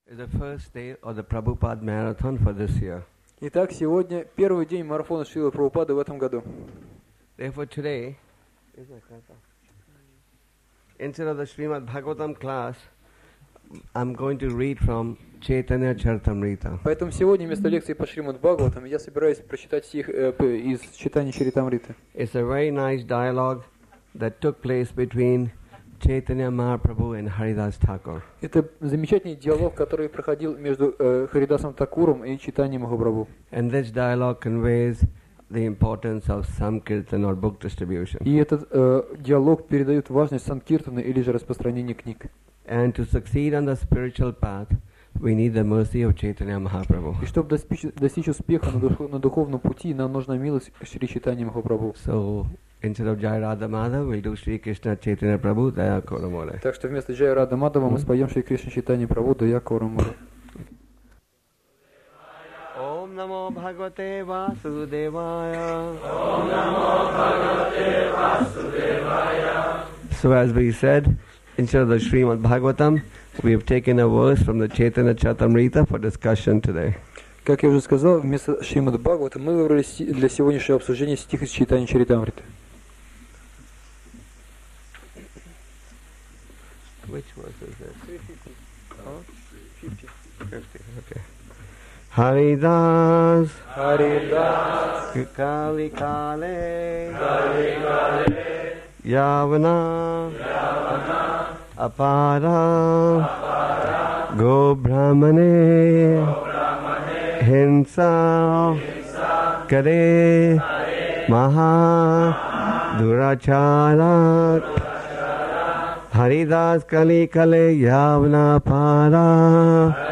The first day of the Prabhupada Marathon for this year. Итак, сегодня первый день марафона Шрилы Прабхупады в этом году. Therefore today, instead of the Srimad Bhagavatam class, I'm going to read from Chaitanya Charitamrita. Поэтому сегодня вместо лекции по Шримад Бхагаватам я собираюсь прочитать стих из читания Чаритамриты. It's a very nice dialogue that took place between Chaitanya Mahaprabhu and Haridas Thakur. Это замечательный диалог, который проходил между Харидасом Такуром и Чайтаньей Махапрабху. And this dialogue conveys the importance of Samkirtan or book distribution. И этот диалог передает важность Санкиртана или же распространения книг. And to succeed on the spiritual path, we need the mercy of Chaitanya Mahaprabhu. И чтобы достичь успеха на духовном пути, нам нужна милость Шри Чайтаньи Махапрабху. So, instead of Jai Radha Madhav, we'll do Shri Krishna Chaitanya Prabhu Daya Koramore. Так что вместо Джая Рада Мадхава мы споем Шри Кришна Чайтаньи Прабху Дая Кораморе. Om Namo Bhagavate Vasudevaya. Om Namo Bhagavate Vasudevaya. So as we said, instead of the Srimad Bhagavatam, we have taken a verse from the Chaitanya Charitamrita for discussion today. Как я уже сказал, вместо Шримад Бхагавата мы выбрали для сегодняшнего обсуждения стих из Чайтаньи Чаритамриты. Which verse is this? 50. 50, okay. Haridas, Haridas, Kali Kale, Kali Kale, Yavana, Yavana, Apara, Apara, Go Brahmane, Brahmane, Hinsa, Hinsa, Kare, Hare, Maha, Durachara, Haridas Kali Kale, Yavana Para,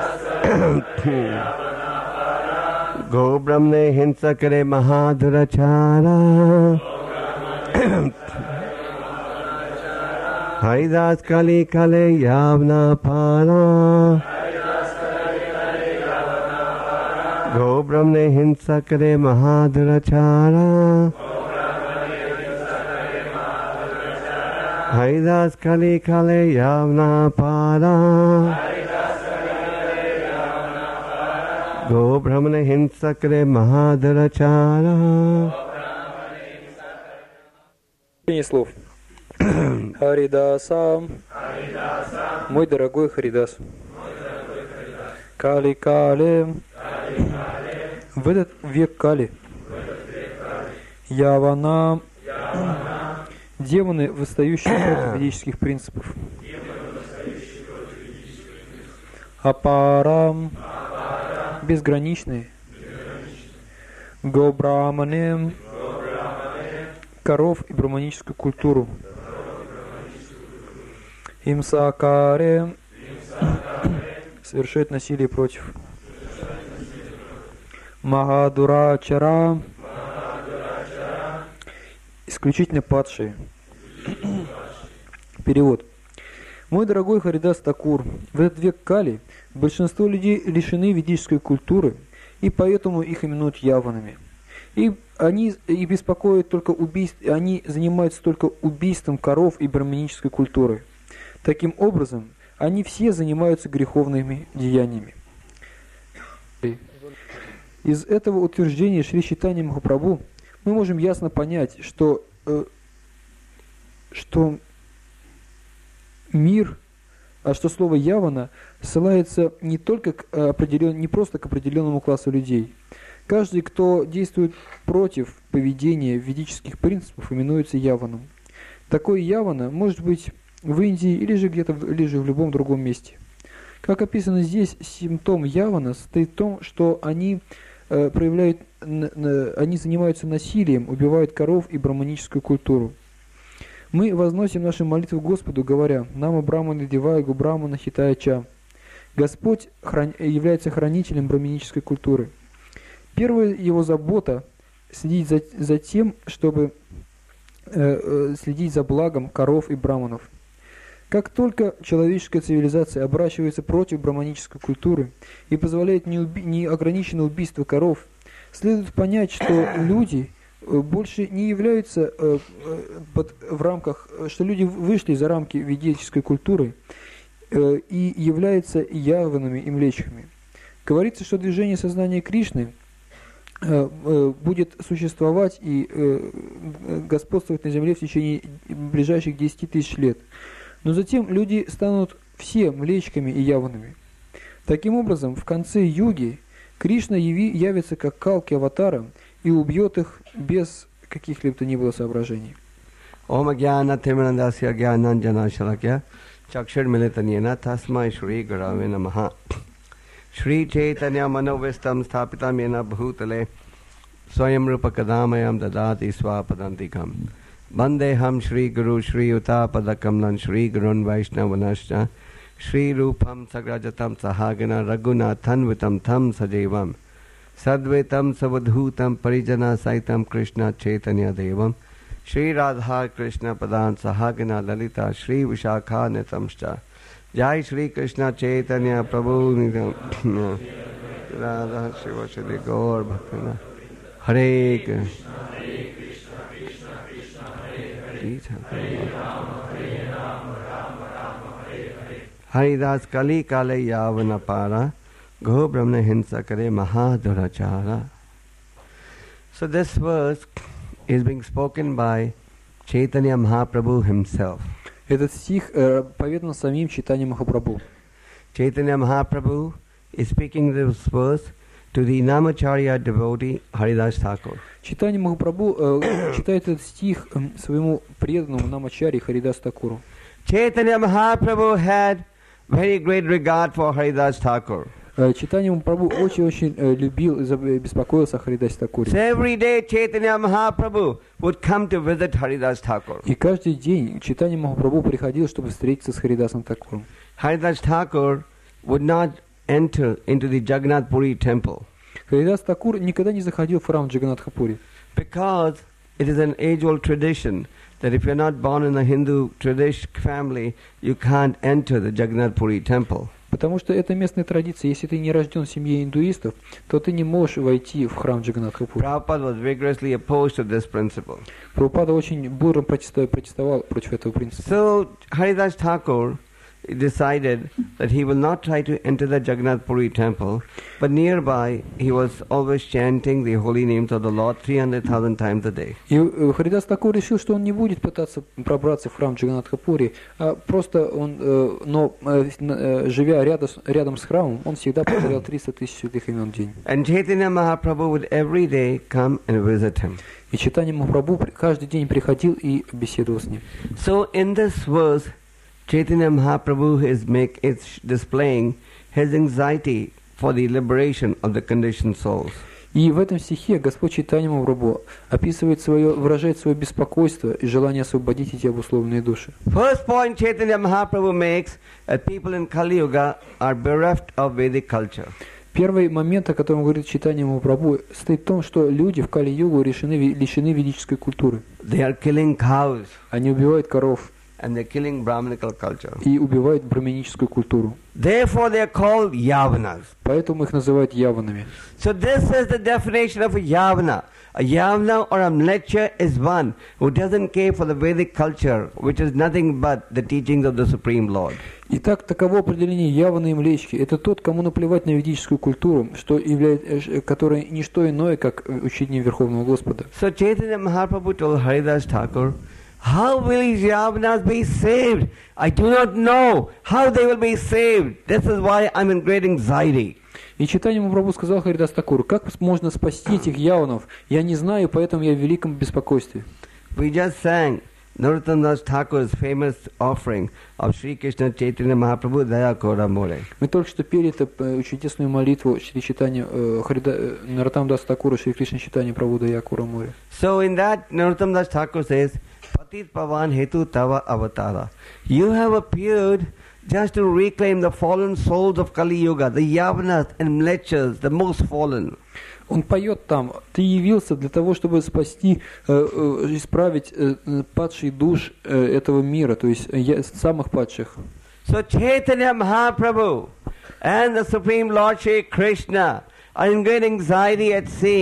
Go Brahmane, Hinsa Kare, Maha, Durachara, Haridas Kali Kale Yavna Para, Go Brahmane Hinsa Kare Mahadurachara, Haridas Kali Kale Yavna Para, Go Brahmane Hinsa Kare Mahadurachara. слов. Харидаса, мой дорогой Харидас. Кали Кали, в этот век Кали. Явана, демоны, восстающие против ведических принципов. Апарам, безграничные. Гобрамане, коров и браманическую культуру. Имсакаре, совершает насилие против. Махадурачара, исключительно падшие. Перевод. Мой дорогой Харидас Такур, в этот век Кали большинство людей лишены ведической культуры, и поэтому их именуют яванами. И они беспокоят только убийство, они занимаются только убийством коров и браманической культуры. Таким образом, они все занимаются греховными деяниями. Из этого утверждения Шри Чайтаньи Махапрабху мы можем ясно понять, что мир, что слово явана ссылается не просто к определенному классу людей. Каждый, кто действует против поведения ведических принципов, именуется яваном. Такой явана может быть в Индии или же в любом другом месте. Как описано здесь, симптом явана состоит в том, что они занимаются насилием, убивают коров и браманическую культуру. Мы возносим наши молитвы Господу, говоря: «Нама Брахмана Дивайгу Брахмана Хитая Ча». Господь является хранителем браманической культуры. Первая его забота – следить за тем, чтобы следить за благом коров и браманов. Как только человеческая цивилизация обращается против браманической культуры и позволяет неограниченное убийство коров, следует понять, что люди больше не являются в рамках, что люди вышли за рамки ведической культуры и являются явными и млечками. Говорится, что движение сознания Кришны будет существовать и господствовать на земле в течение ближайших 10 тысяч лет. Но затем люди станут все млечками и явными. Таким образом, в конце юги Кришна явится как калки аватара и убьет их без каких-либо то ни было соображений. Om Jnana Timirandasya Jnananjana Shalakya Chakshur Militanyena Tasmai Shri Gurave Namaha Shri Chaitanya Manovistam Sthapitam Yena Bhutale Swayam Rupa Kadamayam Dadati Swapadantikam Bandeham Shri Guru Shri Utapadakam Shri Gurun Vaishnavanascha Shri Rupam Sagrajatam Sahagana Raghunathanvitam Tham Sajevam Sadvetam Savadhutam Parijana Saitam Krishna Chaitanya Devam Shri Radha Krishna Padan Sahagana Lalita Shri Vishakha Nitamscha Jai Shri Krishna Chaitanya Prabhu Nidam Radha Shiva Shri Gaur Bhaktina Hare Krishna Haridas Kali Kale Yavana Para Go Brahma Hinsa Kare Mahadurachara. So this verse is being spoken by Chaitanya Mahaprabhu himself. Этот стих поведан самим Чайтанья Махапрабху. Chaitanya Mahaprabhu is speaking this verse to the Namacharya devotee Haridas Thakur. Чайтанья Махапрабху читает этот стих своему преданному Намачаре Харидас Такуру. Chaitanya Mahaprabhu had very great regard for Haridas Thakur. Чайтанья Махапрабху очень-очень любил и беспокоился о Харидасе Такуре. So every day Chaitanya Mahaprabhu would come to visit Haridas Thakur. И каждый день Чайтанья Махапрабху приходил, чтобы встретиться с Харидасом Такуром. Haridas Thakur would not enter into the Jagannath Puri temple Харидас Такур никогда не заходил в храм Джаганнатха-Пури, because it is an age-old tradition that if you're not born in a Hindu tradition family, you can't enter the Jagannath Puri temple. потому что это местная традиция. Если ты не рожден в семье индуистов, то ты не можешь войти в храм Джаганнатха-Пури. Prabhupada was vigorously opposed to this principle. Прабхупада очень бурно протестовал против этого принципа. So Haridas Thakur decided that he will not try to enter the Jagannath Puri temple, but nearby he was always chanting the holy names of the Lord 300,000 times a day. И Харидас Такур решил, что он не будет пытаться пробраться в храм Джаганнатха-Пури, а просто он, живя рядом с храмом, он всегда повторял 300 тысяч святых имен в день. And Chaitanya Mahaprabhu would every day come and visit him. И Чайтанья Махапрабху каждый день приходил и беседовал с ним. So in this verse, Chaitanya Mahaprabhu is displaying his anxiety for the liberation of the conditioned souls. И в этом стихе Господь Чайтанья Махапрабху выражает свое беспокойство и желание освободить эти обусловленные души. First point Chaitanya Mahaprabhu makes that people in Kali Yuga are bereft of Vedic culture. Первый момент, о котором говорит Чайтанья Махапрабху, стоит в том, что люди в Кали-югу лишены ведической культуры. They are killing cows Они убивают коров and they're killing Brahminical culture. и убивают браминическую культуру. Therefore they are called Yavanas. Поэтому их называют яванами. So this is the definition of a Yavana. A Yavana or a Mleccha is one who doesn't care for the Vedic culture, which is nothing but the teachings of the Supreme Lord. Итак, таково определение яваны и млечки. Это тот, кому наплевать на ведическую культуру, которая не что иное, как учение Верховного Господа. So Chaitanya Mahaprabhu told Haridas Thakur, how will these Yavanas be saved? I do not know how they will be saved. This is why I'm in great anxiety. И Чайтанья Махапрабху сказал Харидас Такуру, как можно спасти этих яванов? Я не знаю, поэтому я в великом беспокойстве. We just sang Narottam Das Thakur's famous offering of Sri Krishna Chaitanya Mahaprabhu Daya Kora More. Мы только что пели эту чудесную молитву Шри Чайтанья Нароттам Дас Такура Шри Кришна Чайтанья Прабху Дая Кора Море. So in that Narottam Das Thakur says, Patit Pavan Hetu Tava Avatara. You have appeared just to reclaim the fallen souls of Kali Yuga, the Yavanas and Mlecchas, the most fallen. Он поет там, ты явился для того, чтобы спасти, исправить падший душ этого мира, то есть самых падших. So Chaitanya Mahaprabhu and the Supreme Lord Shri Krishna are in great anxiety at seeing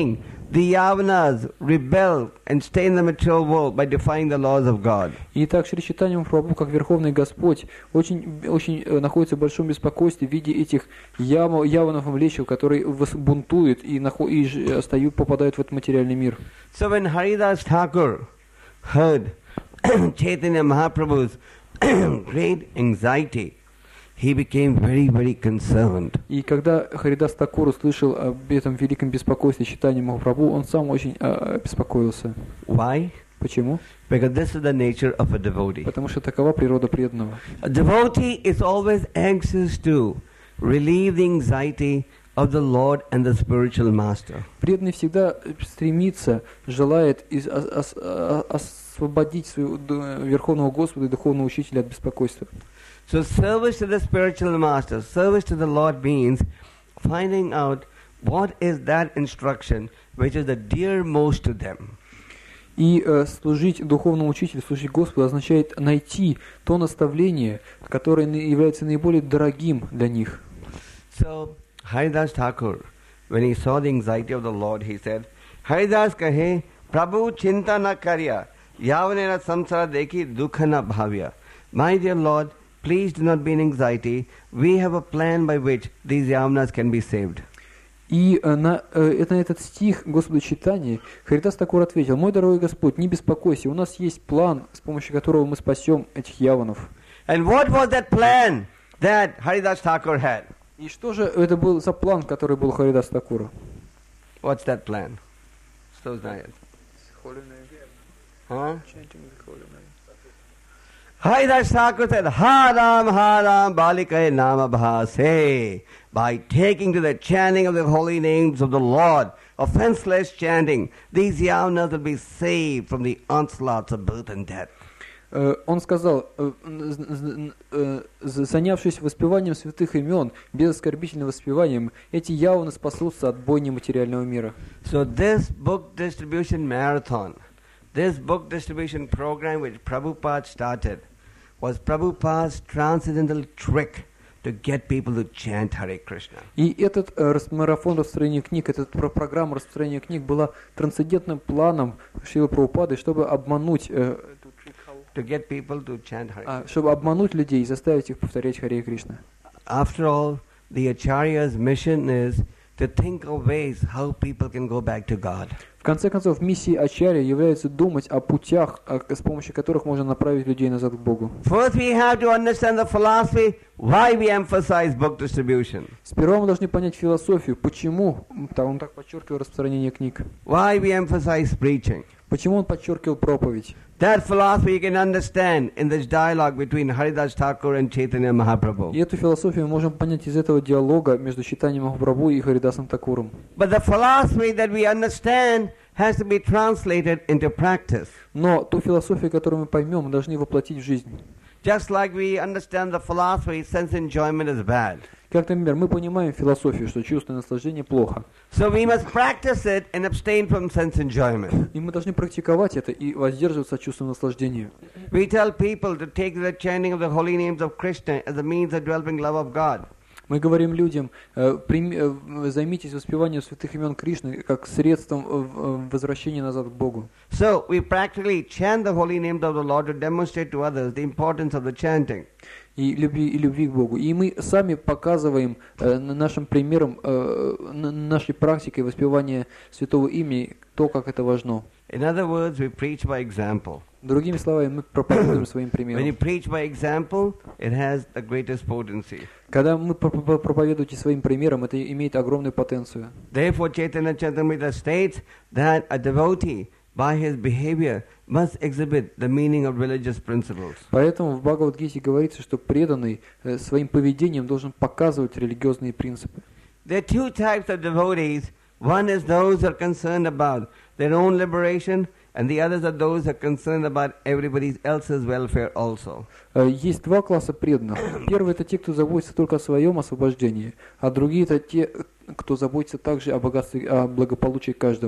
the Yavanas rebel and stay in the material world by defying the laws of God. Итак, Шри Чайтанья Махапрабху, как Верховный Господь, очень находится в большом беспокойстве в виде этих яванов и млечев, которые бунтуют и попадают в этот материальный мир. So when Haridas Thakur heard Chaitanya Mahaprabhu's great anxiety, he became very, very concerned. И когда Харидас Такур услышал об этом великом беспокойстве Чайтаньи Махапрабху, он сам очень беспокоился. Why? Почему? Because this is the nature of a devotee. Потому что такова природа преданного. A devotee is always anxious to relieve the anxiety of the Lord and the spiritual master. Преданный всегда стремится, желает освободить своего Верховного Господа и Духовного Учителя от беспокойства. So service to the spiritual master, service to the Lord means finding out what is that instruction which is the dearmost to them. И служить Духовному Учителю, служить Господу означает найти то наставление, которое является наиболее дорогим для них. So Haridas Thakur, when he saw the anxiety of the Lord, he said, Haridas kahe, Prabhu chinta na karya, yavanena samsara dekhi dukha na bhavya. My dear Lord, please do not be in anxiety. We have a plan by which these yavanas can be saved. И на этот стих Господу Чайтаньи Харидас Такур ответил: «Мой дорогой Господь, не беспокойся, у нас есть план, с помощью которого мы спасем этих яванов». And what was that plan that Haridas Thakur had? И что же это был за план, который был у Харидас Такура? What's that plan? Huh? Haridas Thakur said, Haram, Haram, Balikaye Nama Bhase. By taking to the chanting of the holy names of the Lord, offenseless chanting, these yavanas will be saved from the onslaughts of birth and death. Он сказал, занявшись воспеванием святых имен, без оскорбительным воспеванием, эти яваны спасутся от бойни материального мира. So this book distribution marathon, this book distribution program which Prabhupada started, was Prabhupada's transcendental trick to get people to chant Hare Krishna. И этот марафон распространения книг, эта программа распространения книг была трансцендентным планом Шрилы Прабхупады, чтобы обмануть to get people to chant Hare Krishna. Чтобы обмануть людей и заставить их повторять Харе Кришна. After all, the Acharya's mission is to think of ways how people can go back to God. В конце концов, миссией Ачарья является думать о путях, с помощью которых можно направить людей назад к Богу. First we have to understand the philosophy why we emphasize book distribution. Сперва мы должны понять философию, почему он так подчеркивал распространение книг. Why we emphasize preaching. Почему он подчеркивал проповедь. That philosophy you can understand in this dialogue between Haridas Thakur and Chaitanya Mahaprabhu. И эту философию мы можем понять из этого диалога между Чайтаньей Махапрабху и Харидасом Такуром. But the philosophy that we understand has to be translated into practice. Но ту философию, которую мы поймем, мы должны воплотить в жизнь. Just like we understand the philosophy, sense enjoyment is bad. Как, например, мы понимаем философию, что чувство наслаждения плохо. So we must practice it and abstain from sense enjoyment. И мы должны практиковать это и воздерживаться от чувства наслаждения. We tell people to take the chanting of the holy names of Krishna as a means of developing love of God. Мы говорим людям, займитесь воспеванием святых имен Кришны как средством возвращения назад к Богу. So we practically chant the holy names of the Lord to demonstrate to others the importance of the chanting. И любви к Богу. И мы сами показываем нашим примером, нашей практикой воспевания святого имени то, как это важно. In other words, we preach by example. Другими словами, мы проповедуем своим примером. When you preach by example, it has the greatest potency. Когда мы проповедуете своим примером, это имеет огромную потенцию. Therefore, Chaitanya Charitamrita states that a devotee, by his behavior, must exhibit the meaning of religious principles. Поэтому в Бхагавад-гите говорится, что преданный своим поведением должен показывать религиозные принципы. There are two types of devotees. One is those who are concerned about their own liberation, and the others are those who are concerned about everybody else's welfare also. Есть два класса преданных. Первый — это те, кто заботится только о своем освобождении, а другие — это те, кто заботится также о богатстве, о благополучии каждого.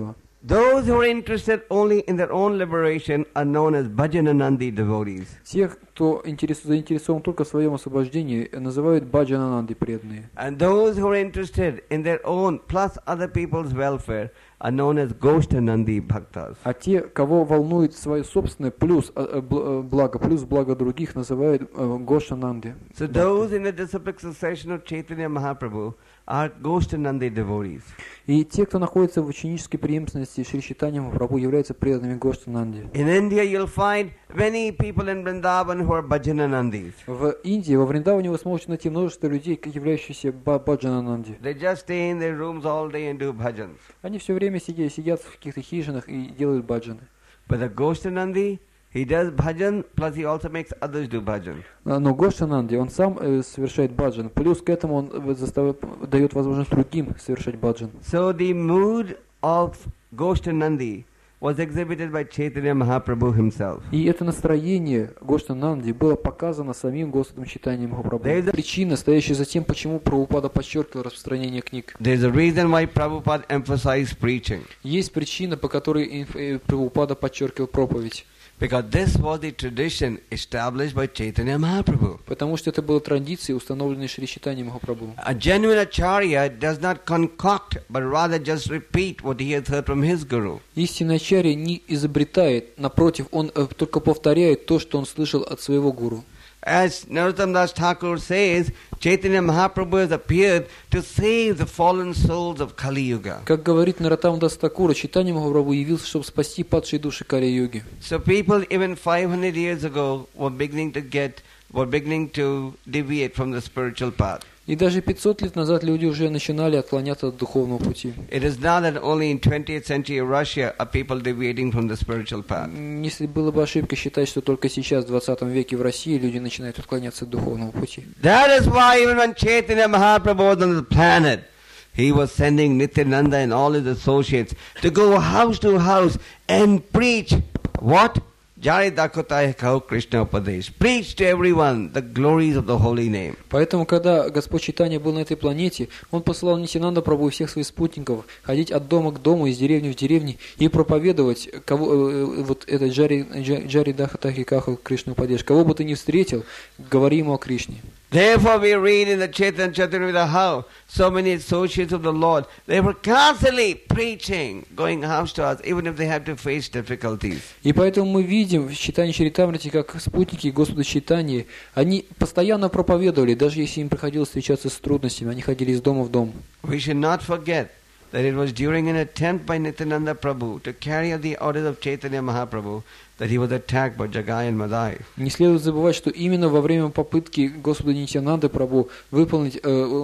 Those who are interested only in their own liberation are known as Bhajananandi devotees. Тех, кто заинтересован только в своем освобождении, называют баджанананды преданные. And those who are interested in their own plus other people's welfare are known as Goshtanandi bhaktas. А те, кого волнует свое собственное плюс благо других, называют гошананды. So those in the disciplic succession of Chaitanya Mahaprabhu are Goshtanandi devotees. И те, кто находится в ученической преемственности Шри Чайтанья Махапрабху, являются преданными Гоштананди. In India you'll find many people in Vrindavan who are Bhajananandis. В Индии, во Вриндаване вы сможете найти множество людей, являющихся баджанананди. They just stay in their rooms all day and do bhajans. Они все время сидят в каких-то хижинах и делают баджаны. But the Goshtanandi, he does bhajan, plus he also makes others do bhajan. Но Гоштананди, он сам совершает баджан, плюс к этому он дает возможность другим совершать баджан. So the mood of Goshtanandi was exhibited by Chaitanya Mahaprabhu himself. И это настроение Гоштананди было показано самим Господом Чайтаньей Махапрабху. Причина, стоящая за тем, почему Прабхупада подчеркивал распространение книг. There's a reason why Prabhupada emphasized preaching. Есть причина, по которой Прабхупада подчеркивал проповедь. Because this was the tradition established by Chaitanya Mahaprabhu. Потому что это была традиция, установленная Шри Чайтаньей Махапрабху. A genuine acharya does not concoct, but rather just repeat what he has heard from his guru. Истинный ачарья не изобретает, напротив, он только повторяет то, что он слышал от своего гуру. As Narottam Das Thakur says, Chaitanya Mahaprabhu has appeared to save the fallen souls of Kali Yuga. Как говорит Нароттам Дас Такур, Чайтанья Махапрабху явился, чтобы спасти падшие души Кали-юги. So people even 500 years ago were beginning to deviate from the spiritual path. И даже 500 лет назад люди уже начинали отклоняться от духовного пути. It is not that only in 20th century Russia are people deviating from the spiritual path. Если было бы ошибкой считать, что только сейчас, в 20 веке в России, люди начинают отклоняться от духовного пути. That is why even when Chaitanya Mahaprabhu was on the planet, he was sending Nityananda and all his associates to go house to house and preach what? Jai Dakotai Kau Krishna Upadesh. Preach to everyone the glories of the holy name. Поэтому, когда Господь Чайтанья был на этой планете, он посылал Нитьянанда Прабху и всех своих спутников ходить от дома к дому, из деревни в деревню и проповедовать вот этот Джари Дахатахи Каху Кришна Упадеш. Кого бы ты ни встретил, говори ему о Кришне. Therefore we read in the Chaitanya Charitamrita how so many associates of the Lord, they were constantly preaching, going house to house, even if they had to face difficulties. И поэтому мы видим в Чайтанье Чаритамрите, как спутники Господа Чайтаньи, они постоянно проповедовали, даже если им приходилось встречаться с трудностями, они ходили из дома в дом. We should not forget that it was during an attempt by Nityananda Prabhu to carry out the orders of Chaitanya Mahaprabhu that he was attacked by Jagai and Madai. Не следует забывать, что именно во время попытки Господа Нитьянанды Прабху выполнить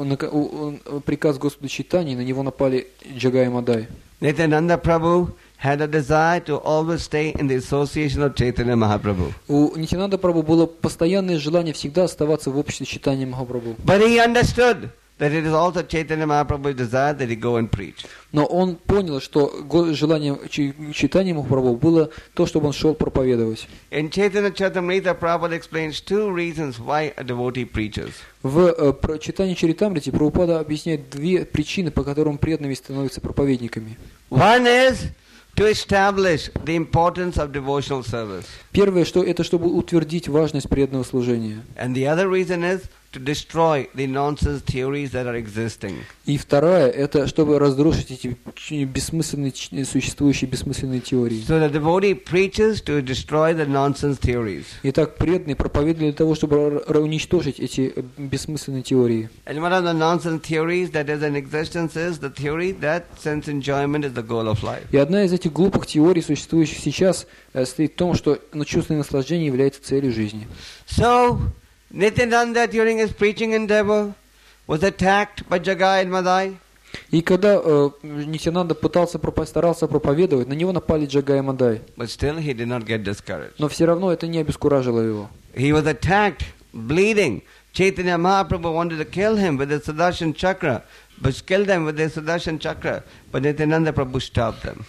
приказ Господа Чайтаньи, на него напали Джагай и Мадай. Nityananda Prabhu had a desire to always stay in the association of Chaitanya Mahaprabhu. У Нитьянанда Прабху было постоянное желание всегда оставаться в обществе Чайтаньи Махапрабху. But he understood that it is also Chaitanya Mahaprabhu's desire that he go and preach. Но он понял, что желание Чайтаньи Махапрабху было то, чтобы он шел проповедовать. In Chaitanya Charitamrita, Prabhupada explains two reasons why a devotee preaches. В Чайтанье Чаритамрите Прабхупада объясняет две причины, по которым преданными становятся проповедниками. One is to establish the importance of devotional service. Первое, что это чтобы утвердить важность преданного служения. And the other reason is to destroy the nonsense theories that are existing. И второе, это чтобы разрушить эти бессмысленные, существующие бессмысленные теории. So the devotee preaches to destroy the nonsense theories. Итак, преданные проповедуют для того, чтобы уничтожить эти бессмысленные теории. And one of the nonsense theories that is in existence is the theory that sense enjoyment is the goal of life. И одна из этих глупых теорий, существующих сейчас, стоит в том, что чувственное наслаждение является целью жизни. So Nityananda during his preaching endeavor was attacked by Jagai and Madai. И когда Нитьянанда старался проповедовать, на него напали Джагай и Мадай. But still he did not get discouraged. Но все равно это не обескуражило его. He was attacked, bleeding. Chaitanya Mahaprabhu wanted to kill him with the Sudarshan Chakra, but killed them with the Sudarshan Chakra, but Nityananda Prabhu stopped them.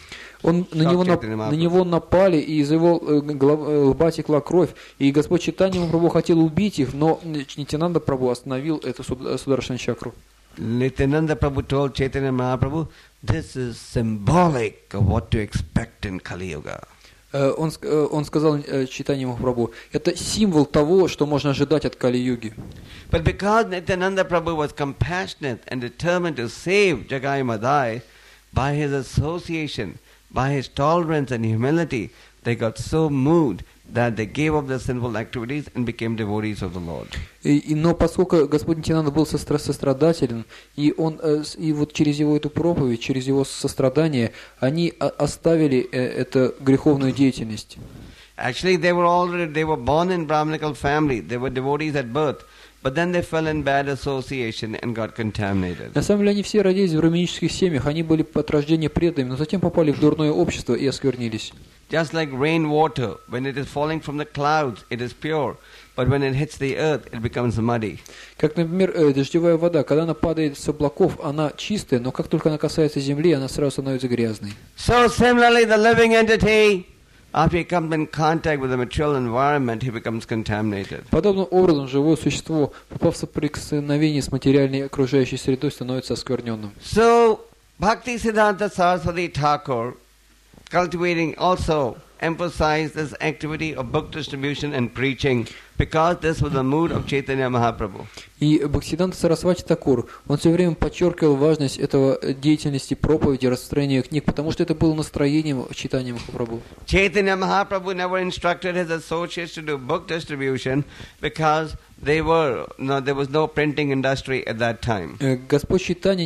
На него напали, и из его лба текла кровь, и Господь Чайтанья Махапрабху хотел убить их, но Нитьянанда Прабху остановил эту Сударшан чакру. Nityananda Prabhu told Chaitanya Mahaprabhu, this is symbolic of what to expect in Kali Yuga. Он сказал Чайтанья Махапрабху, это символ того, что можно ожидать от Кали-юги. But because Nityananda Prabhu was compassionate and determined to save Jagai Madai, by his association, by his tolerance and humility, they got so moved that they gave up their sinful activities and became devotees of the Lord. Но поскольку Господь Нитьянанда был сострадателен, и вот через его эту проповедь, через его сострадание, они оставили эту греховную деятельность. Actually, they were born in Brahminical family. They were devotees at birth. But then they fell in bad association and got contaminated. На самом деле они все родились в браминических семьях, они были от рождения преданными, но затем попали в дурное общество и осквернились. Just like rainwater, when it is falling from the clouds, it is pure. But when it hits the earth, it becomes muddy. Как, например, дождевая вода, когда она падает с облаков, она чистая, но как только она касается земли, она сразу становится грязной. So similarly, the living entity, after he comes in contact with the material environment, he becomes contaminated. Подобным образом, живое существо, попав в соприкосновение с материальной окружающей средой, становится оскверненным. So, Bhaktisiddhanta Saraswati Thakur, cultivating also, emphasized this activity of book distribution and preaching, because this was the mood of Chaitanya Mahaprabhu. И Бхактисиддханта Сарасвати Такур, он все время подчеркивал важность этого деятельности проповеди, распространения книг, потому что это было настроением Чайтаньи Махапрабху. Chaitanya Mahaprabhu never instructed his associates to do book distribution because there was no printing industry at that time. Господь Чайтанья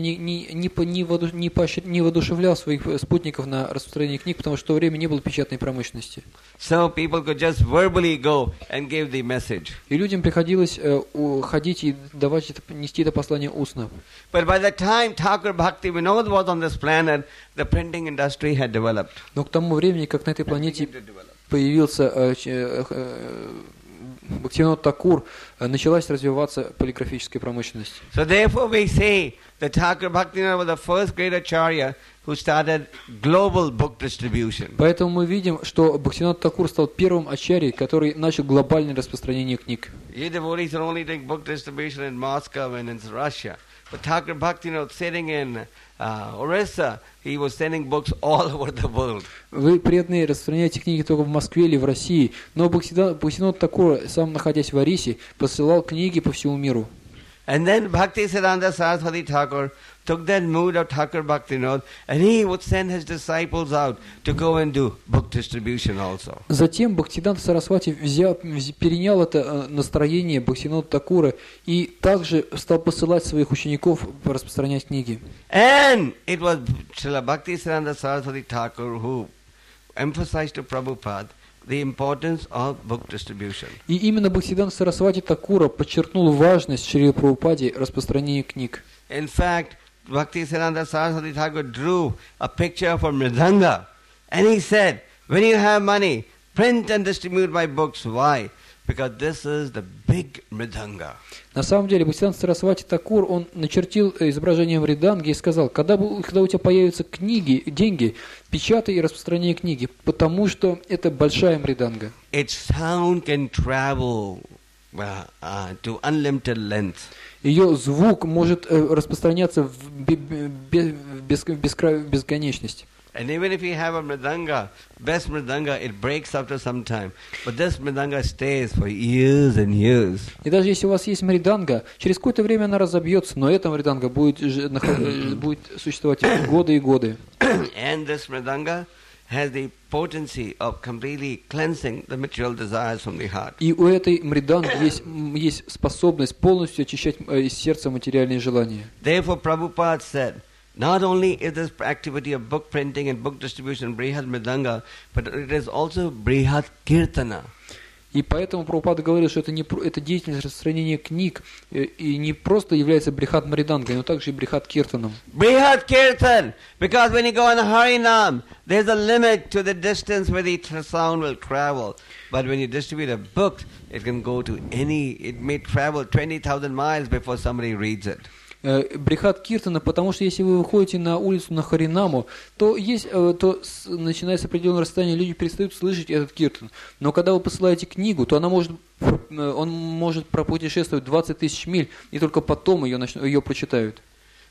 не воодушевлял своих спутников на распространение книг, потому что в то время не было печатной промышленности. So people could just verbally go and give the message. И людям приходилось ходить и нести это послание устно. But by the time Thakur Bhakti Vinod was on this planet, the printing industry had developed. Но к тому времени, как на этой планете появился Бхактивинод Такур, началась развиваться полиграфическая промышленность. So therefore we say that Thakur Bhaktivinoda was the first great acharya who started global book distribution. Поэтому мы видим, что Бхактивинод Такур стал первым ачарьей, который начал глобальное распространение книг. You devotees are only doing book distribution in Moscow and in Russia. But Thakur Bhaktivinoda sitting in Orissa, he was sending books all over the world. Вы, преданные, распространяете книги только в Москве или в России, но Бхактивинод Такур, сам находясь в Орисе, посылал книги по всему миру. And then Bhaktisiddhanta Saraswati Thakur took that mood of Thakur Bhaktivinoda and he would send his disciples out to go and do book distribution also. Затем Бхактисиддханта Сарасвати перенял это настроение Бхактивинода Такура и также стал посылать своих учеников распространять книги. And it was Srila Bhaktisiddhanta Saraswati Thakur who emphasized to Prabhupada the importance of book distribution. И именно Бхактисиддханта Сарасвати Такура подчеркнул важность Шрила Прабхупаде распространения книг. In fact, Bhaktisiddhanta Saraswati Thakur drew a picture of a mridanga and he said, when you have money, print and distribute my books. Why? Because this is the big mridanga. На самом деле, Бхактисиддханта Сарасвати Такур, он начертил изображение мриданги и сказал, когда у тебя появятся книги, деньги, печатай и распространяй книги, потому что это большая мриданга. Its sound can travel to unlimited length. Ее звук может распространяться в бесконечность. And even if you have a mridanga, best mridanga, it breaks after some time. But this mridanga stays for years and years. И даже если у вас есть мриданга, через какое-то время она разобьется, но эта мриданга будет существовать годы и годы. And this mridanga has the potency of completely cleansing the material desires from the heart. И у этой мриданги есть способность полностью очищать из сердца материальные желания. Therefore, Prabhupada said, not only is this activity of book printing and book distribution Brihat Mridanga, but it is also Brihat Kirtana. И поэтому Прабхупада говорил, что это деятельность распространения книг и не просто является брихат мридангой, но также и брихат киртаном. Brihat Kirtan, because when you go on Harinam, there's a limit to the distance where the sound will travel. But when you distribute a book, it may travel 20,000 miles before somebody reads it. Брихат киртана, потому что если вы выходите на улицу на Харинаму, то начиная с определенного расстояния люди перестают слышать этот киртан. Но когда вы посылаете книгу, то он может пропутешествовать 20 тысяч миль, и только потом ее прочитают.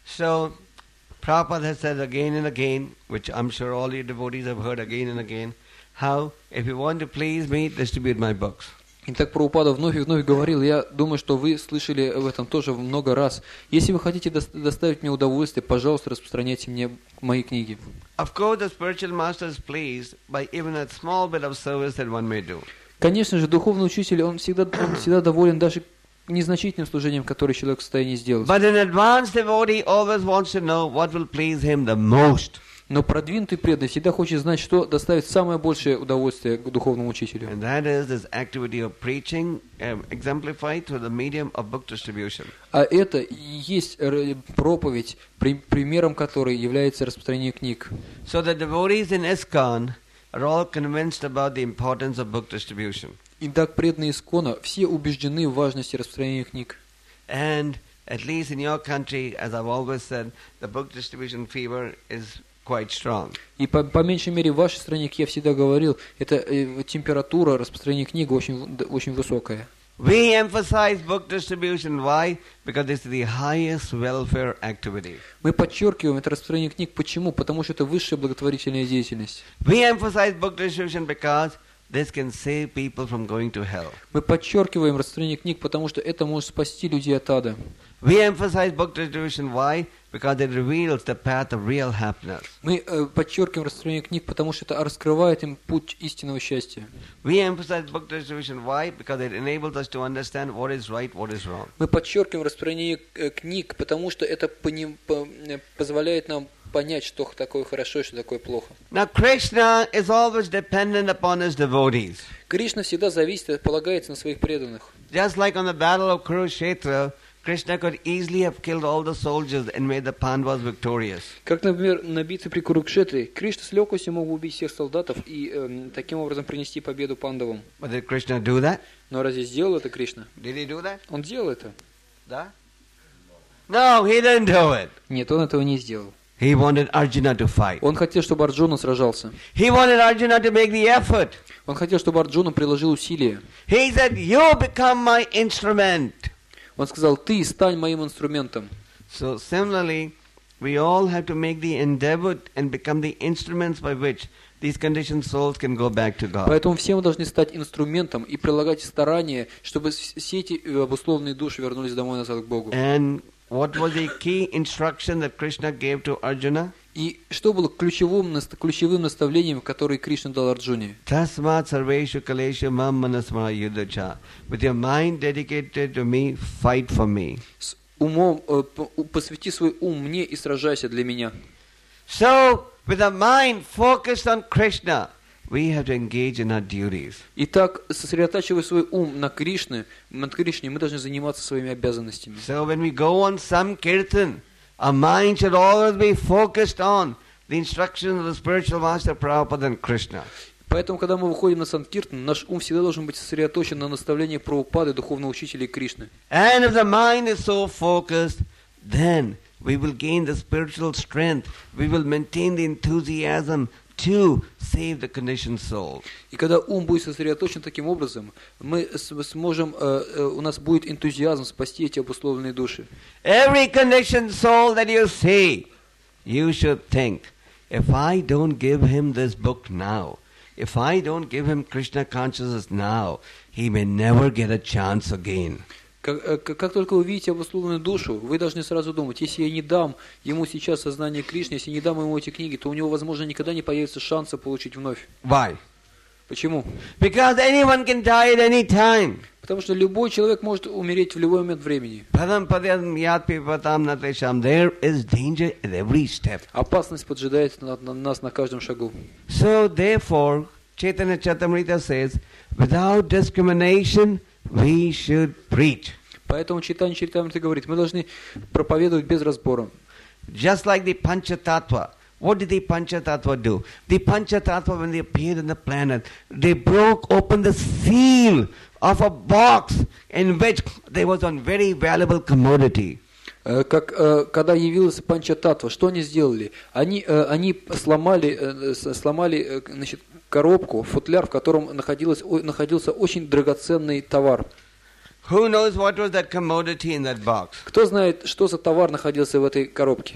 So, Prabhupada has said again and again, which I'm sure all your devotees have heard again and again, how if you want to please me, distribute my books. Итак, Прабхупада вновь и вновь говорил, я думаю, что вы слышали об этом тоже много раз. Если вы хотите доставить мне удовольствие, пожалуйста, распространяйте мне мои книги. Of course, the spiritual master is pleased by even a small bit of service that one may do. Конечно же, духовный учитель, он всегда доволен даже незначительным служением, которое человек в состоянии сделать. But an advanced devotee always wants to know what will please him the most. Но продвинутый преданный всегда хочет знать, что доставит самое большее удовольствие к духовному учителю. And that is this activity of preaching, exemplified through the medium of book distribution. А это и есть проповедь, примером которой является распространение книг. So the devotees in ISKCON are all convinced about the importance of book distribution. Итак, преданные Искона все убеждены в важности распространения книг. And at least in your country, as I've always said, the book distribution fever is quite strong. И по меньшей мере в вашей стране, как я всегда говорил, это температура распространения книг очень высокая. We emphasize book distribution. Why? Because it's the highest welfare activity. Мы подчеркиваем это распространение книг. Почему? Потому что это высшая благотворительная деятельность. We emphasize book distribution because this can save people from going to hell. Мы подчеркиваем распространение книг, потому что это может спасти людей от ада. We emphasize book distribution. Why? Because it reveals the path of real happiness. Мы подчеркиваем распространение книг, потому что это раскрывает им путь истинного счастья. We emphasize book distribution. Why? Because it enables us to understand what is right, what is wrong. Мы подчеркиваем распространение книг, потому что это позволяет нам понять, что такое хорошо и что такое плохо. Now Krishna is always dependent upon his devotees. Кришна всегда зависит, полагается на своих преданных. Just like on the battle of Kurukshetra, Krishna could easily have killed all the soldiers and made the Pandavas victorious. Как, например, на битве при Курукшетре, Кришна с легкостью мог убить всех солдатов и таким образом принести победу пандавам. But did Krishna do that? Но разве сделал это Кришна? Did he do that? Он делал это? Да? No, he didn't do it. Нет, он этого не сделал. He wanted Arjuna to fight. Он хотел, чтобы Арджуна сражался. He wanted Arjuna to make the effort. Он хотел, чтобы Арджуна приложил усилия. He said, "You become my instrument." Он сказал, ты стань моим инструментом. So similarly, we all have to make the endeavor and become the instruments by which these conditioned souls can go back to God. Поэтому все мы должны стать инструментом и прилагать старания, чтобы все эти обусловленные души вернулись домой назад к Богу. And what was the key instruction that Krishna gave to Arjuna? И что было ключевым наставлением, которое Кришна дал Арджуне? Tasmat sarveshu kaleshu mam manasmara yuddhacha. With your mind dedicated to me, fight for me. С умом, посвяти свой ум мне и сражайся для меня. So, with a mind focused on Krishna, we have to engage in our duties. Итак, сосредотачивая свой ум над Кришне, мы должны заниматься своими обязанностями. So when we go on some kirtan, our mind should always be focused on the instructions of the spiritual master Prabhupada and Krishna. Поэтому, когда мы выходим на Санкиртан, наш ум всегда должен быть сосредоточен на наставлении Прабхупады, духовного учителя и Кришны. And if the mind is so focused, then we will gain the spiritual strength. We will maintain the enthusiasm to save the conditioned soul. И когда ум будет сосредоточен таким образом, мы сможем, у нас будет энтузиазм спасти эти обусловленные души. Every conditioned soul that you see, you should think, if I don't give him this book now, if I don't give him Krishna consciousness now, he may never get a chance again. Как только вы видите обусловленную душу, вы должны сразу думать, если я не дам ему сейчас сознание Кришны, если не дам ему эти книги, то у него, возможно, никогда не появится шанса получить вновь. Why? Почему? Because anyone can die at any time. Потому что любой человек может умереть в любой момент времени. There is danger at every step. Опасность поджидает нас на каждом шагу. So therefore, Chaitanya Charitamrita says, without discrimination, we should preach. Поэтому Чайтанья Чаритамрита говорит, мы должны проповедовать без разбора. Just like the Panchatattva. What did the Panchatattva do? The Panchatattva, when they appeared on the planet, they broke open the seal of a box in which there was one very valuable commodity. Когда явилась Панчататтва, что они сделали? Они сломали значит, коробку, футляр, в котором находился очень драгоценный товар. Who knows what was that commodity in that box? Кто знает, что за товар находился в этой коробке?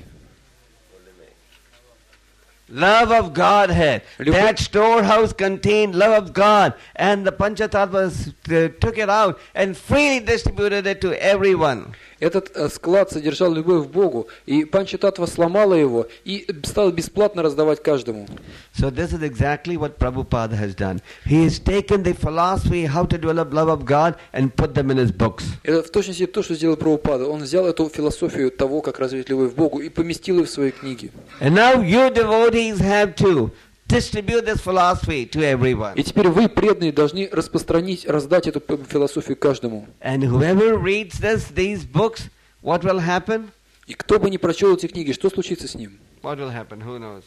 Love of Godhead. Любовь. That storehouse contained love of God, and the Panchatattvas took it out and freely distributed it to everyone. Этот склад содержал любовь к Богу, и Панчататтва сломала его и стала бесплатно раздавать каждому. So this is exactly what Prabhupada has done. He has taken the philosophy how to develop love of God and put them in his books. Это в точности то, что сделал Прабхупада. Он взял эту философию того, как развить любовь к Богу, и поместил ее в свои книги. And now you devotees have to distribute this philosophy to everyone. И теперь вы, преданные, должны распространить, раздать эту философию каждому. And whoever reads these books, what will happen? И кто бы ни прочел эти книги, что случится с ним? What will happen? Who knows?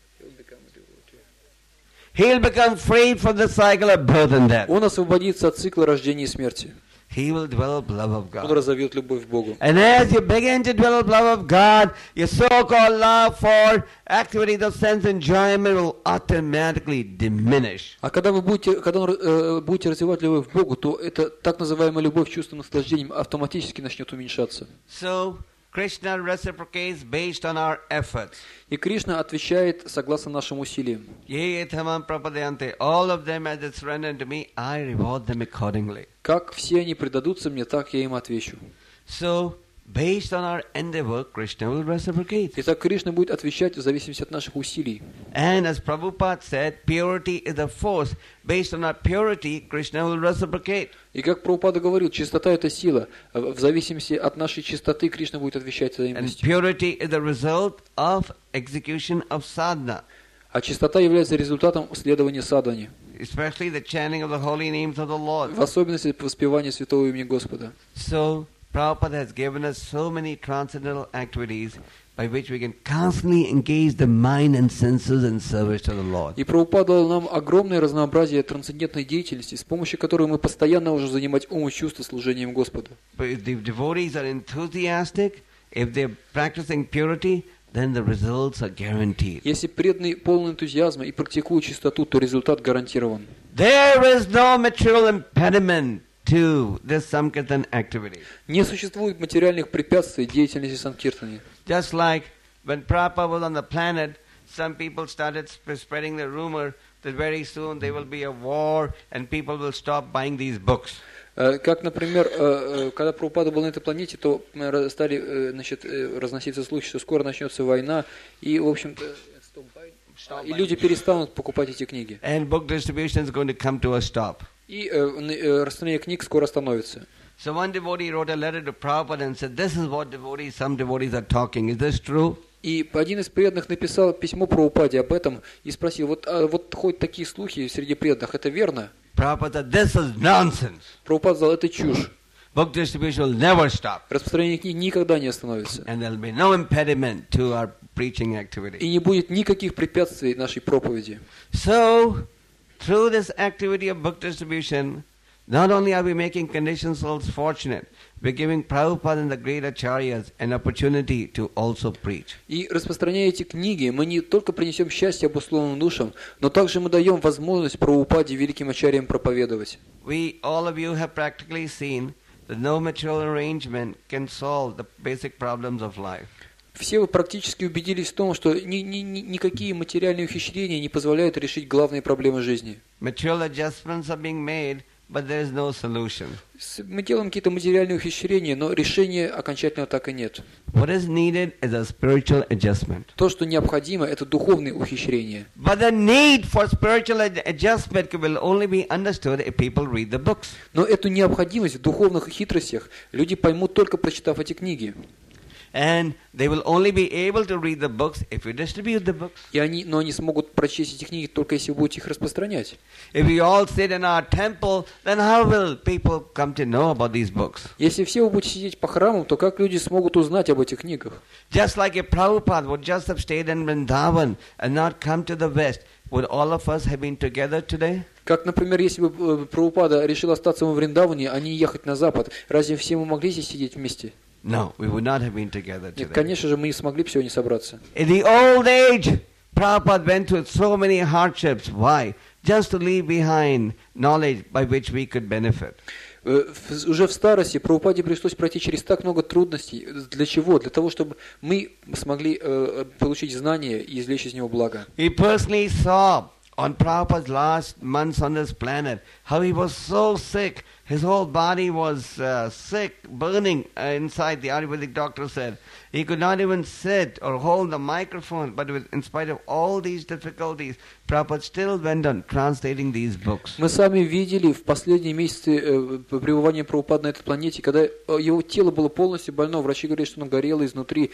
He'll become freed from the cycle of birth and death. Он освободится от цикла рождения и смерти. He will develop love of Он God. разовьет любовь к Богу. And as you begin to develop love of God, your so-called love for activities of sense enjoyment will automatically diminish. А когда вы будете развивать любовь к Богу, то эта так называемая любовь к чувствам наслаждением автоматически начнет уменьшаться. So Krishna reciprocates based on our efforts. И Кришна отвечает согласно нашим усилиям. Ye ethamam prapadayante. All of them as they surrender unto me, I reward them accordingly. Как все они предадутся мне, так я им отвечу. So, based on our endeavor, Krishna will reciprocate. Итак, Кришна будет отвечать в зависимости от наших усилий. And as Prabhupada said, purity is a force. Based on our purity, Krishna will reciprocate. И как Прабхупада говорил, чистота – это сила. В зависимости от нашей чистоты Кришна будет отвечать And взаимностью. purity is the result of execution of sadhana, А чистота является результатом следования садхане, especially the chanting of the holy names of the Lord. в особенности воспевания святого имени Господа. So, Prabhupada has given us so many transcendental activities by which we can constantly engage the mind and senses in service to the Lord. И Прабхупада дал нам огромное разнообразие трансцендентной деятельности, с помощью которой мы постоянно можем занимать ум и чувства служением Господу. But if the devotees are enthusiastic, if they're practicing purity, then the results are guaranteed. Если преданный полный энтузиазма и практикует чистоту, то результат гарантирован. There is no material impediment to this Sankirtan activity. Не существует материальных препятствий деятельности Санкиртани. Just like when Prabhupada was on the planet, some people started spreading the rumor that very soon there will be a war and people will stop buying these books. Как, например, когда Прабхупада был на этой планете, то стали разноситься слухи, что скоро начнется война, и, в общем-то, и люди перестанут покупать эти книги. And book distribution is going to come to a stop. И распространение книг скоро остановится. So one devotee wrote a letter to Prabhupada and said, this is what some devotees are talking. Is this true? И один из преданных написал письмо Прабхупаде об этом и спросил, вот ходят такие слухи среди преданных, это верно? Prabhupada said, this is nonsense. Прабхупада сказал, это чушь. Book distribution will never stop. Распространение книг никогда не остановится. And there will be no impediment to our preaching activity. И не будет никаких препятствий нашей проповеди. So, through this activity of book distribution, not only are we making conditioned souls fortunate, we're giving Prabhupada and the great acharyas an opportunity to also preach. И распространяя эти книги, мы не только принесем счастье обусловленным душам, но также мы даем возможность Прабхупаде, великим ачарьям, проповедовать. All of you have practically seen that no material arrangement can solve the basic problems of life. Все вы практически убедились в том, что никакие материальные ухищрения не позволяют решить главные проблемы жизни. Material adjustments are being made, but there is no solution. Мы делаем какие-то материальные ухищрения, но решения окончательного так и нет. What is needed is a spiritual adjustment. То, что необходимо, это духовные ухищрения. But the need for spiritual adjustment will only be understood if people read the books. Но эту необходимость в духовных хитростях люди поймут только прочитав эти книги. And they will only be able to read the books if you distribute the books. Но они смогут прочесть эти книги только если вы будете их распространять. If we all sit in our temple, then how will people come to know about these books? Если все вы будете сидеть по храмам, то как люди смогут узнать об этих книгах? Just like if Prabhupada would just have stayed in Vrindavan and not come to the West, would all of us have been together today? Как, например, если бы Прабхупада решил остаться во Вриндаване, а не ехать на Запад, разве все мы могли здесь сидеть вместе? No, we would not have been together today. Нет, конечно же, мы не смогли бы сегодня собраться. In the old age, Prabhupada went through so many hardships. Why? Just to leave behind knowledge by which we could benefit. Уже в старости Прабхупаде пришлось пройти через так много трудностей. Для чего? Для того, чтобы мы смогли получить знания и извлечь из него благо. He personally saw on Prabhupada's last months on this planet how he was so sick. His whole body was sick, burning inside. The Ayurvedic doctor said he could not even sit or hold the microphone. But in spite of all these difficulties, Prabhupada still went on translating these books. Мы сами видели в последние месяцы пребывания Прабхупады на этой планете, когда его тело было полностью больно, врачи говорили, что оно горело изнутри,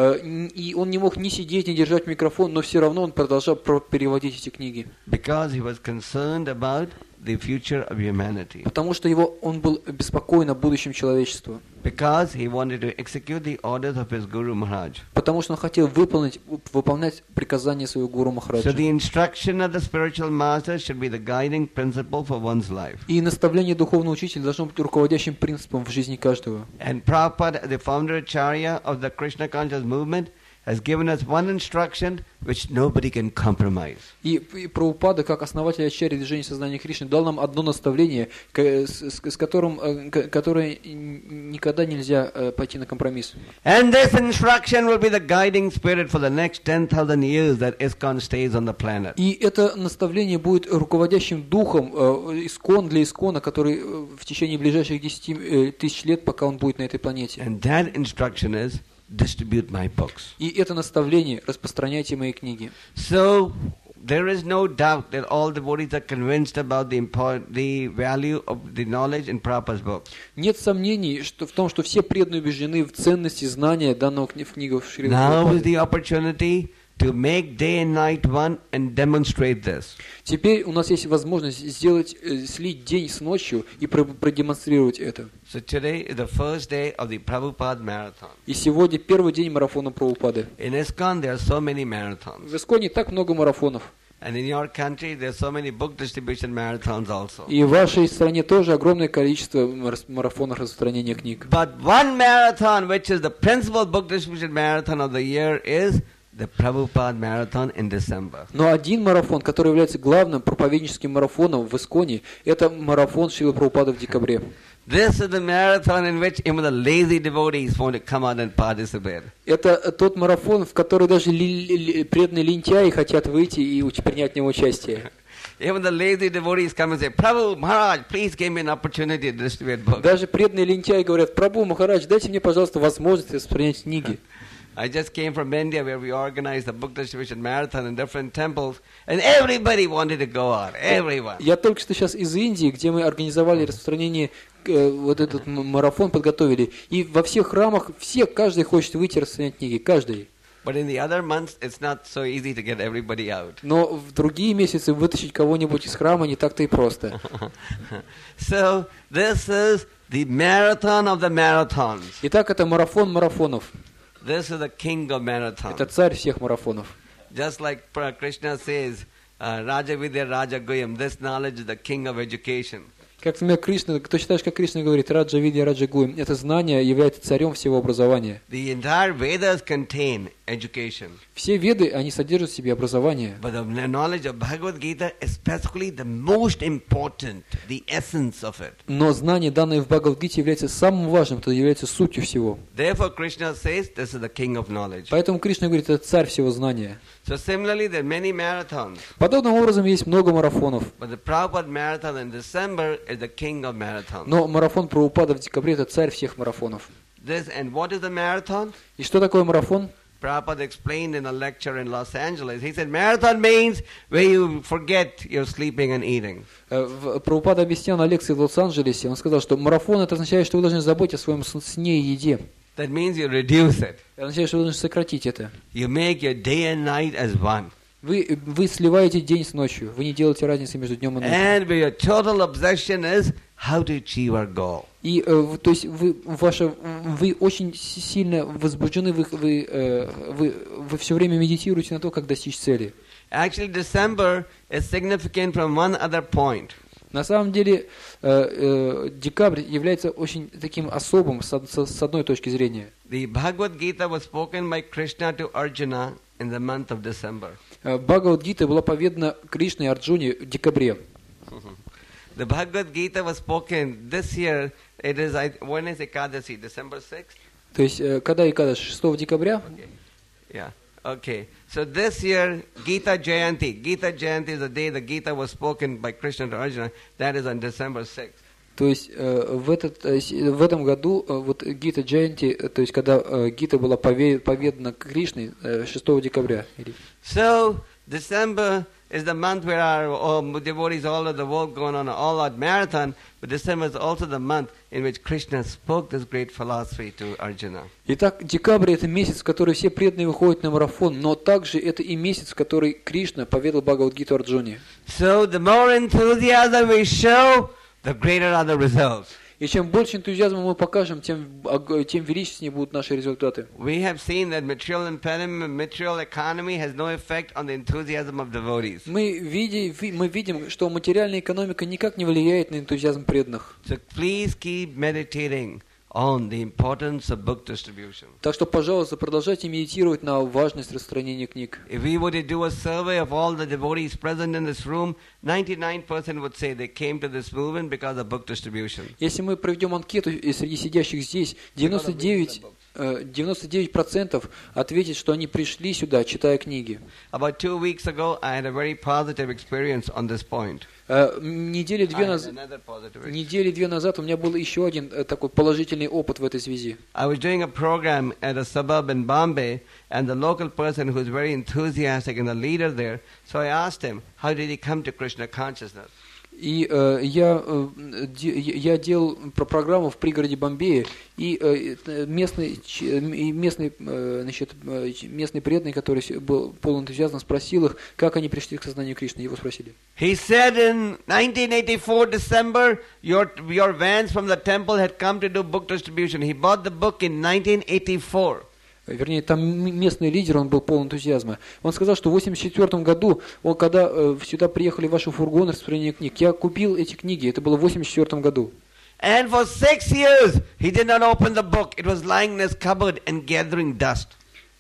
и он не мог ни сидеть, ни держать микрофон, но все равно он продолжал переводить эти книги. Because he was concerned about the future of humanity. Потому что он был беспокоен о будущем человечества. Because he wanted to execute the orders of his Guru Maharaj. Потому что он хотел выполнять приказания своего Гуру Махараджа. So the instruction of the spiritual master should be the guiding principle for one's life. И наставление духовного учителя должно быть руководящим принципом в жизни каждого. And Prabhupada, the founder Acharya of the Krishna conscious movement, has given us one instruction which nobody can compromise. И Прабхупада, как основатель Ачарьи движения сознания Кришны, дал нам одно наставление, с которое никогда нельзя пойти на компромисс. And this instruction will be the guiding spirit for the next 10,000 years that ISKCON stays on the planet. И это наставление будет руководящим духом ИСККОН для ИСККОНа, который в течение ближайших 10 тысяч лет, пока он будет на этой планете. And that instruction is distribute my books. И это наставление: распространяйте мои книги. So there is no doubt that all devotees are convinced about the value of the knowledge in Prabhupada's books. Нет сомнений в том, что все преданные убеждены в ценности знания данного в книгах Шрилы Now is Прабхупады. the opportunity to make day and night one and demonstrate this. Теперь у нас есть возможность слить день с ночью и продемонстрировать это. So today is the first day of the Prabhupada marathon. И сегодня первый день марафона Прабхупады. In ISKCON there are so many marathons. В ИСККОНе так много марафонов. And in your country there are so many book distribution marathons also. И в вашей стране тоже огромное количество марафонов распространения книг. But one marathon which is the principal book distribution marathon of the year is the Prabhupada marathon in December. Но один марафон, который является главным проповедническим марафоном в ИСККОНе, это марафон Шрилы Прабхупады в декабре. This is the marathon in which even the lazy devotees want to come out and participate. Это тот марафон, в который даже преданные лентяи хотят выйти и принять в нем участие. Even the lazy devotees come and say, Prabhu Maharaj, please give me an opportunity to distribute books. Даже преданные лентяи говорят: Прабху Махарадж, дайте мне, пожалуйста, возможность распространять книги. I just came from India where we organized a book distribution marathon in different temples and everybody wanted to go out. Everyone. Я только что сейчас из Индии, где мы организовали распространение, вот этот марафон подготовили. И во всех храмах каждый хочет выйти распространять книги, каждый. But in the other months, it's not so easy to get everybody out. Но в другие месяцы вытащить кого-нибудь из храма не так-то и просто. So this is the marathon of the marathons. Итак, это марафон марафонов. This is the king of marathons. Это царь всех марафонов. Just like Krishna says, Raja Vidya Raja Guyam, this knowledge is the king of education. Как Кришна, точно так же, как Кришна говорит, Раджа Видья Раджа Гуям, это знание является царем всего образования. The entire Vedas contain education. Все веды, они содержат в себе образование. But the knowledge of Bhagavad Gita is specifically the most important, the essence of it. Но знание, данное в Бхагавад-гите, является самым важным, это является сутью всего. Therefore Krishna says this is the king of knowledge. Поэтому Кришна говорит, это царь всего знания. So similarly there are many marathons. Подобным образом есть много марафонов. But the Prabhupada marathon in December is the king of marathons. Но марафон Прабхупады в декабре это царь всех марафонов. And what is the marathon? И что такое марафон? Prabhupada explained in a lecture in Los Angeles. He said marathon means where you forget you're sleeping and eating. Прабхупада объяснял на лекции в Лос-Анджелесе. Он сказал, что марафон это означает, что вы должны заботиться о своем сне и еде. That means you reduce it. Это означает, что вы должны сократить это. You make your day and night as one. Вы сливаете день с ночью. Вы не делаете разницы между днем и ночью. And your total obsession is how to achieve our goal. И то есть вы очень сильно возбуждены, вы все время медитируете на то, как достичь цели. Actually, December is significant from one other point. На самом деле, декабрь является очень таким особым с одной точки зрения. The Bhagavad Gita was spoken by Krishna to Arjuna in the month of December. Бхагавад-гита была поведана Кришной и Арджуне в декабре. The Bhagavad Gita was spoken this year. It is, when is Ekadasi? December 6th? То есть, когда Экадаш? 6 декабря? Yeah. Okay. So this year, Gita Jayanti. Gita Jayanti is the day the Gita was spoken by Krishna to Arjuna. That is on December 6th. То есть в этом году вот Гита Джаянти, то есть когда Гита была поведана Кришной 6 декабря. So December is the month where our devotees all over the world go on an all-out marathon, but December is also the month in which Krishna spoke this great philosophy to Arjuna. Итак, декабрь это месяц, в который все преданные выходят на марафон, но также это и месяц, в который Кришна поведал Бхагавад-гиту Арджуне. So the more enthusiasm we show, the greater are the results. И чем больше энтузиазма мы покажем, тем величественнее будут наши результаты. We have seen that material impediment, material economy has no effect on the enthusiasm of devotees. Мы видим, что материальная экономика никак не влияет на энтузиазм преданных. So please keep meditating on the importance of book distribution. Так что, пожалуйста, продолжайте медитировать на важность распространения книг. If we were to do a survey of all the devotees present in this room, 99% would say they came to this movement because of book distribution. Если мы проведем анкету среди сидящих здесь, 99% ответят, что они пришли сюда, читая книги. About 2 weeks ago, I had a very positive experience on this point. Недели две назад у меня был еще один такой положительный опыт в этой связи. I was doing a program at a suburb in Bombay, and the local person who was very enthusiastic and the leader there, so I asked him, how did he come to Krishna consciousness? И я делал программу в пригороде Бомбея, и местный преданный, который был полон энтузиазма, спросил их, как они пришли к сознанию Кришны. Его спросили. He said in 1984 December, your vans from the temple had come to do book distribution. He bought the book in 1984. Вернее, там местный лидер, он был полон энтузиазма. Он сказал, что в 1984 году, когда сюда приехали ваши фургоны распространения книг, я купил эти книги, это было в 1984 году. And for 6 years, he did not open the book. It was lying in his cupboard and gathering dust.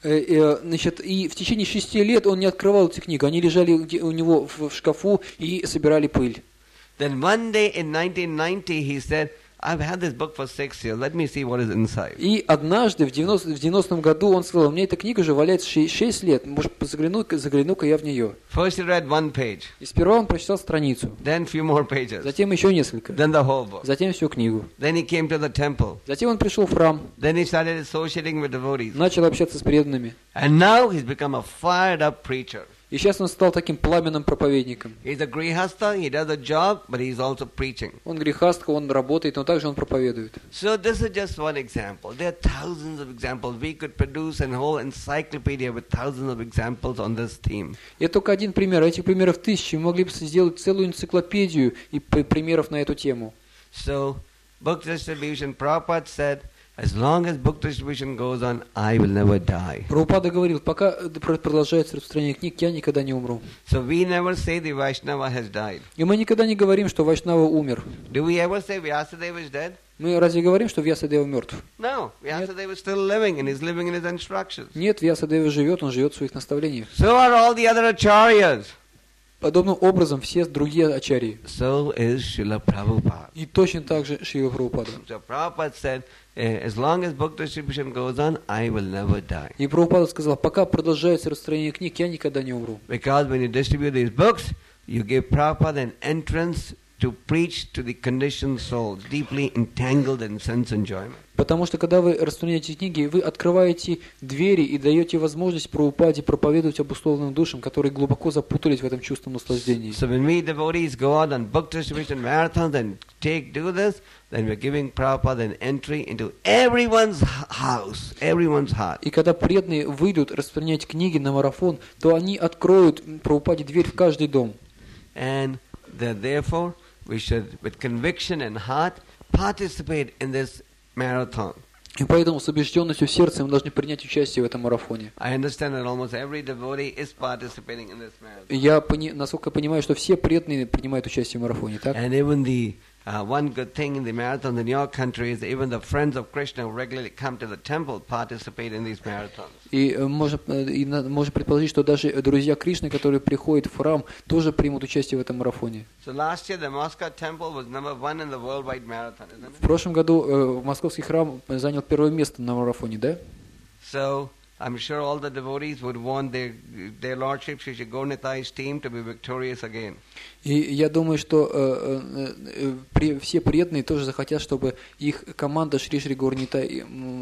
Значит, и в течение 6 лет он не открывал эти книги, они лежали у него в шкафу и собирали пыль. Then one day in 1990, he said, I've had this book for 6 years. Let me see what is inside. И однажды в 90-м году он сказал, у меня эта книга уже валяется 6 лет, может, загляну-ка я в нее. First he read one page. И сперва он прочитал страницу. Then few more pages. Затем еще несколько. Then the whole book. Затем всю книгу. Then he came to the temple. Затем он пришел в храм. Then he started associating with devotees. Начал общаться с преданными. And now he's become a fired up preacher. И сейчас он стал таким пламенным проповедником. He's a grihastha, he does a job, but he's also preaching. Он грехастка, он работает, но также он проповедует. So this is just one example. There are thousands of examples. We could produce a whole encyclopedia with thousands of examples on this theme. Это только один пример. Этих примеров тысячи. Мы могли бы сделать целую энциклопедию и примеров на эту тему. So, book distribution, Prabhupada said, as long as book distribution goes on, I will never die. Прабхупада говорил, пока продолжается распространение книг, я никогда не умру. So we never say the Vaishnava has died. И мы никогда не говорим, что Вайшнава умер. Do we ever say Vyasadeva is dead? Мы разве говорим, что Вьясадева мертв? No, Vyasadeva is still living and he's living in his instructions. Нет, Вьясадева живет, он живет в своих наставлениях. So are all the other acharyas. Подобным образом все другие ачарьи. So is Srila Prabhupada. И точно так же Шрила Прабхупада. So Prabhupada said, as long as book distribution goes on, I will never die. И Прабхупада сказал, пока продолжается распространение книг, я никогда не умру. Because when you distribute these books, you give Prabhupada an entrance to preach to the conditioned soul, deeply entangled in sense enjoyment. Потому что, когда вы распространяете книги, вы открываете двери и даете возможность Прабхупаде проповедовать обусловленным душам, которые глубоко запутались в этом чувственном наслаждении. So when we devotees go out on book distribution marathons and do this, then we're giving Prabhupada an entry into everyone's house, everyone's heart. И когда преданные выйдут распространять книги на марафон, то они откроют Прабхупаде дверь в каждый дом. And therefore, we should, with conviction and heart, participate in this marathon. И поэтому с убежденностью в сердце мы должны принять участие в этом марафоне. I understand that almost every devotee is participating in this marathon. Я, насколько понимаю, что все преданные принимают участие в марафоне, так? And even the One good thing in the marathons in your country is even the friends of Krishna who regularly come to the temple participate in these marathons. И можно предположить, что даже друзья Кришны, которые приходят в храм, тоже примут участие в этом марафоне. So last year the Moscow temple was number 1 in the worldwide marathon, isn't В it? прошлом году московский храм занял первое место на марафоне, да? So I'm sure all the devotees would want their lordship Shri Gaurnitai's team to be victorious again. И я думаю, что все преданные тоже захотят, чтобы их команда Шри Гаурнитай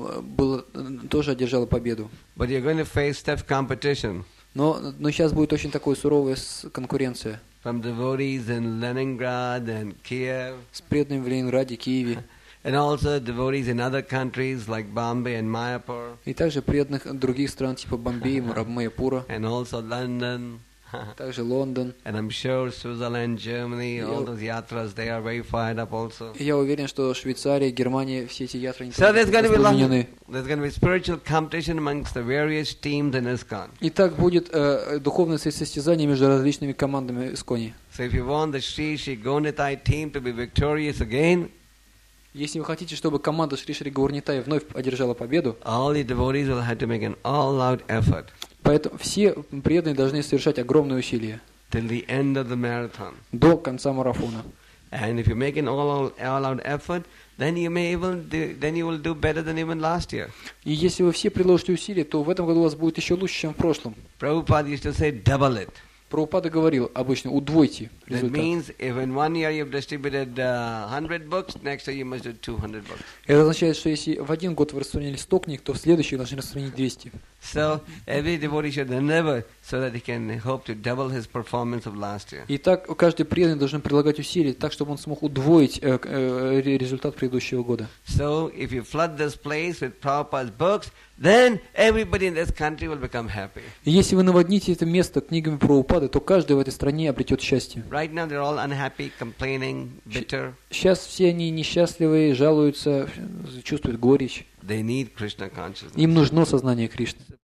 тоже одержала победу. But you're going to face tough competition Но сейчас будет очень такая суровая конкуренция from devotees in Leningrad and Kiev, с преданными в Ленинграде, Киеве, and also devotees in other countries like Bombay and Mayapur, и также преданных других стран типа Бомбея, Майяпура, and also London, также Лондон. and I'm sure Switzerland, Germany, all those yatras, they are very fired up also. И я уверен, что Швейцария, Германия, все эти ятры So there's going to be воспламенены. there's going to be spiritual competition amongst the various teams in ISKCON. И так будет духовное состязание между различными командами Искони. So if you want the Shri Gaurnitai team to be victorious again, Если вы хотите, чтобы команда Шри Гаурнитай вновь одержала победу, all the devotees will have to make an all-out effort поэтому все преданные должны совершать огромные усилия till the end of the marathon. до конца марафона. And if you make an all-out effort, then you will do better than even last year. И если вы все приложите усилия, то в этом году у вас будет еще лучше, чем в прошлом. Prabhupada used to say double it. Прабхупада говорил обычно, удвойте That результат. means if in 1 year you've distributed 100 books, next year you must do 200 books. Это означает, что если в один год вы распространили 100 книг, то в следующий должны распространить 200. So every devotee should endeavor so that he can hope to double his performance of last year. И так каждый преданный должен прилагать усилия, так, чтобы он смог удвоить результат предыдущего года. So if you flood this place with Prabhupada's books, then everybody in this country will become happy. И если вы наводните это место книгами Прабхупады, то каждый в этой стране обретет счастье. Right now they're all unhappy, complaining, bitter. Сейчас все они несчастливые, жалуются, чувствуют горечь. They need Krishna consciousness. Им нужно сознание Кришны.